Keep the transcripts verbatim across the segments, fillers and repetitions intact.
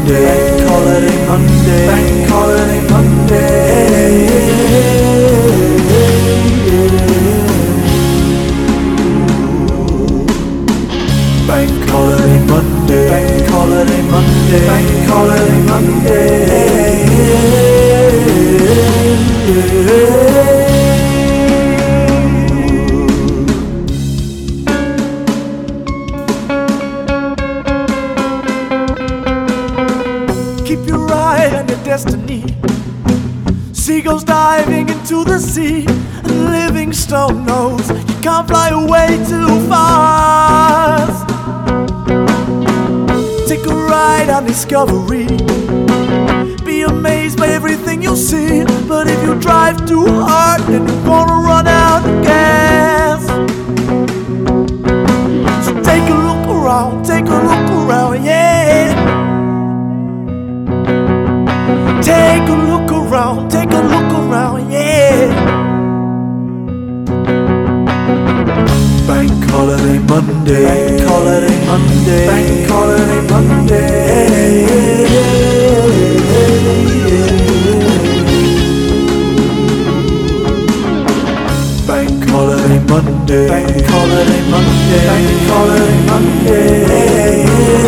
Monday. Bank holiday Monday. Bank holiday Monday. Bank holiday Monday. Bank holiday Monday. Bank holiday Monday. Keep your eye on your destiny. Seagulls diving into the sea. A living stone knows you can't fly away too fast. Take a ride on discovery. Be amazed by everything you'll see. But if you drive too hard, then you're gonna run out of gas. So take a look around, take a look around, yeah. Take a look around, take a look around, yeah. Bank holiday Monday. Bank holiday Monday. Bank holiday Monday. Bank holiday Monday. Bank holiday Monday. Bank holiday Monday.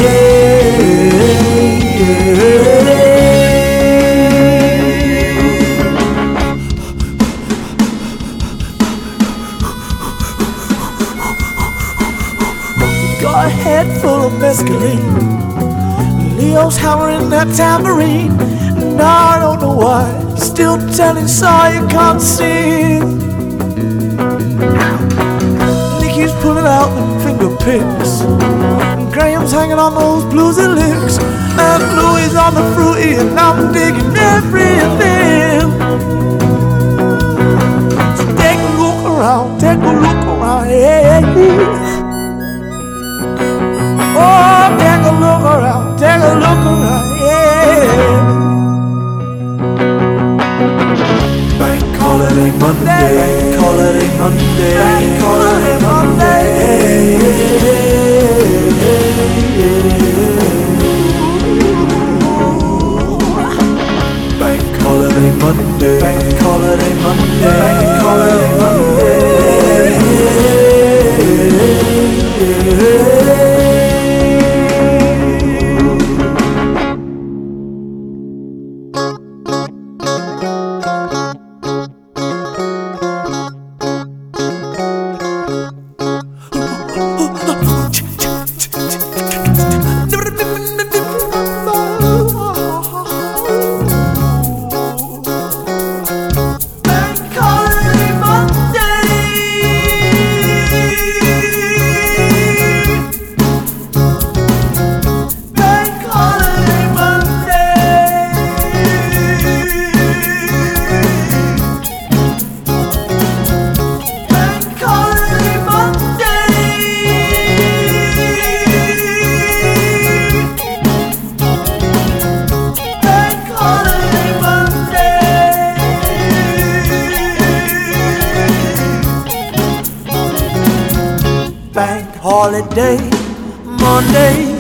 Got a head full of mescaline. Leo's hammering that tambourine. And I don't know why, still telling Saw you can't sing. Nicky's pulling out them finger picks. And Graham's hanging on those bluesy licks. And Louie's on the fruity, and I'm digging everything. So take a look around, take a look around, yeah. Oh, take a look around, take a look around, yeah. Bank holiday Monday. Bank holiday Monday. Bank holiday Monday. Bank holiday Monday. Bank holiday Monday. Bank holiday Monday. Bank holiday Monday.